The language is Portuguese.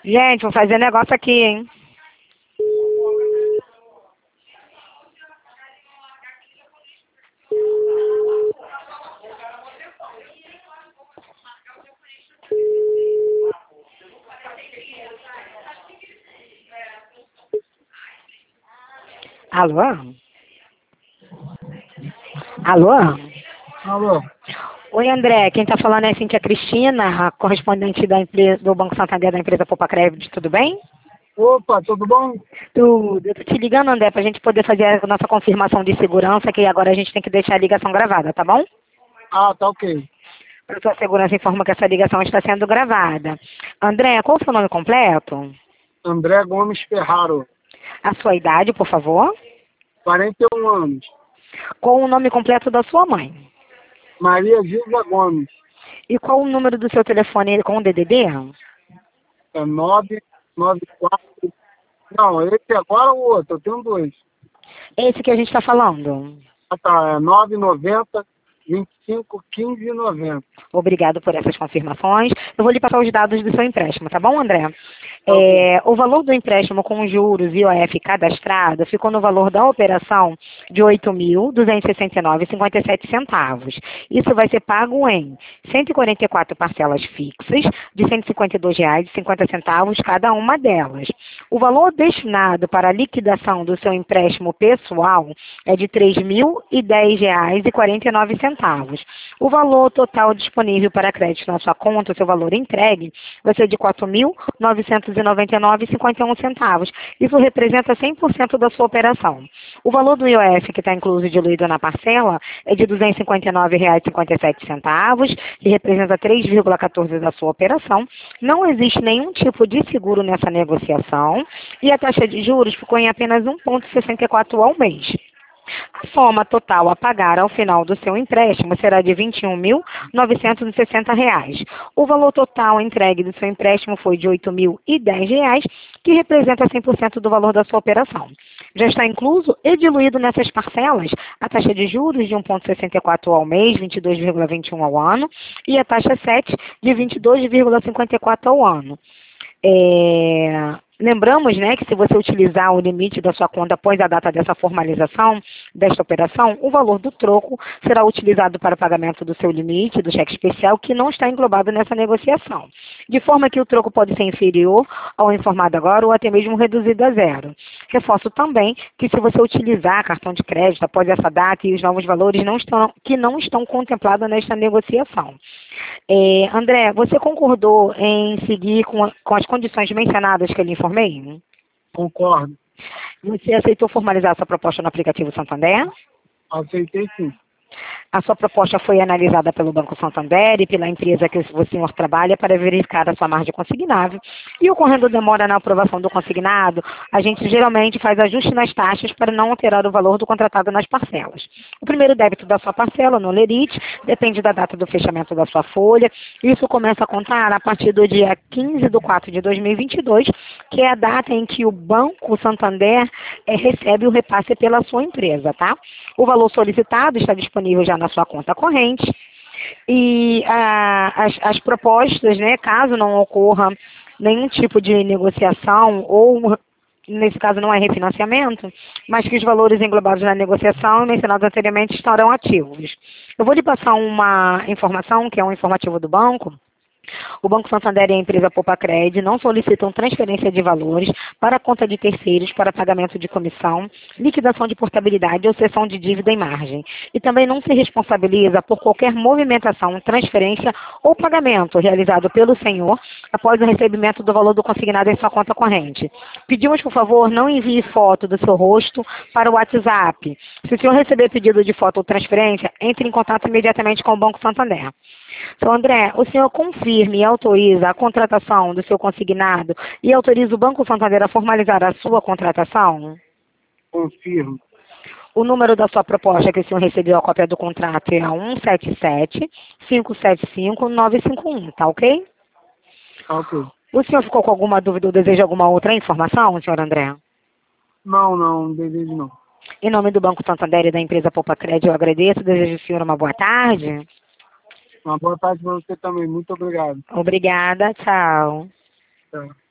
Gente, vou fazer negócio aqui, hein? Alô? Alô? Alô? Oi, André. Quem tá falando é a Cíntia Cristina, a correspondente da empresa, do Banco Santander da empresa Poupa Crédito. Tudo bem? Opa, tudo bom? Tudo. Eu tô te ligando, André, pra gente poder fazer a nossa confirmação de segurança, que agora a gente tem que deixar a ligação gravada, tá bom? Ah, tá ok. Para sua segurança, informa que essa ligação está sendo gravada. André, qual o seu nome completo? André Gomes Ferraro, A sua idade, por favor? 41 anos. Qual o nome completo da sua mãe? Maria Gilda Gomes, E qual o número do seu telefone com o DDD? é 994. Não, esse agora ou o outro, eu tenho dois. Esse que a gente está falando. Ah, tá, é 990 25 15 90. Obrigado por essas confirmações. Eu vou lhe passar os dados do seu empréstimo, tá bom, André? Tá ok. O valor do empréstimo com juros e IOF cadastrado ficou no valor da operação de R$ 8.269,57. Isso vai ser pago em 144 parcelas fixas de R$ 152,50 cada uma delas. O valor destinado para a liquidação do seu empréstimo pessoal é de R$ 3.010,49. O valor total disponível para crédito na sua conta, o seu valor entregue, vai ser de R$ 4.999,51. Isso representa 100% da sua operação. O valor do IOF que está incluso e diluído na parcela é de R$ 259,57, que representa 3,14% da sua operação. Não existe nenhum tipo de seguro nessa negociação e a taxa de juros ficou em apenas 1,64 ao mês. A soma total a pagar ao final do seu empréstimo será de R$ 21.960. O valor total entregue do seu empréstimo foi de R$ 8.010, que representa 100% do valor da sua operação. Já está incluso e diluído nessas parcelas a taxa de juros de 1,64 ao mês, 22,21 ao ano, e a taxa 7 de 22,54 ao ano. Lembramos, né, que se você utilizar o limite da sua conta após a data dessa formalização desta operação, o valor do troco será utilizado para o pagamento do seu limite, do cheque especial, que não está englobado nessa negociação. De forma que o troco pode ser inferior ao informado agora ou até mesmo reduzido a zero. Reforço também que se você utilizar cartão de crédito após essa data e os novos valores que não estão contemplados nesta negociação. André, você concordou em seguir com as condições mencionadas que eu lhe informei? Concordo. Você aceitou formalizar sua proposta no aplicativo Santander? Aceitei sim. A sua proposta foi analisada pelo Banco Santander e pela empresa que o senhor trabalha para verificar a sua margem consignável. E ocorrendo demora na aprovação do consignado, a gente geralmente faz ajuste nas taxas para não alterar o valor do contratado nas parcelas. O primeiro débito da sua parcela, no Lerite, depende da data do fechamento da sua folha. Isso começa a contar a partir do dia 15 de 4 de 2022, que é a data em que o Banco Santander recebe o repasse pela sua empresa, tá? O valor solicitado está disponível já na sua conta corrente e as propostas, né, caso não ocorra nenhum tipo de negociação ou, nesse caso, não é refinanciamento, mas que os valores englobados na negociação mencionados anteriormente estarão ativos. Eu vou lhe passar uma informação, que é um informativo do banco. O Banco Santander e a empresa Poupa Crédito não solicitam transferência de valores para a conta de terceiros para pagamento de comissão, liquidação de portabilidade ou cessão de dívida em margem. E também não se responsabiliza por qualquer movimentação, transferência ou pagamento realizado pelo senhor após o recebimento do valor do consignado em sua conta corrente. Pedimos, por favor, não envie foto do seu rosto para o WhatsApp. Se o senhor receber pedido de foto ou transferência, entre em contato imediatamente com o Banco Santander. Então, André, o senhor confirme e autoriza a contratação do seu consignado e autoriza o Banco Santander a formalizar a sua contratação? Confirmo. O número da sua proposta que o senhor recebeu a cópia do contrato é 177-575-951, tá ok? Tá ok. O senhor ficou com alguma dúvida ou deseja alguma outra informação, senhor André? Não desejo não. Em nome do Banco Santander e da empresa Poupa Crédito, eu agradeço. Desejo ao senhor uma boa tarde. Uma boa tarde para você também. Muito obrigado. Obrigada, tchau. Tchau.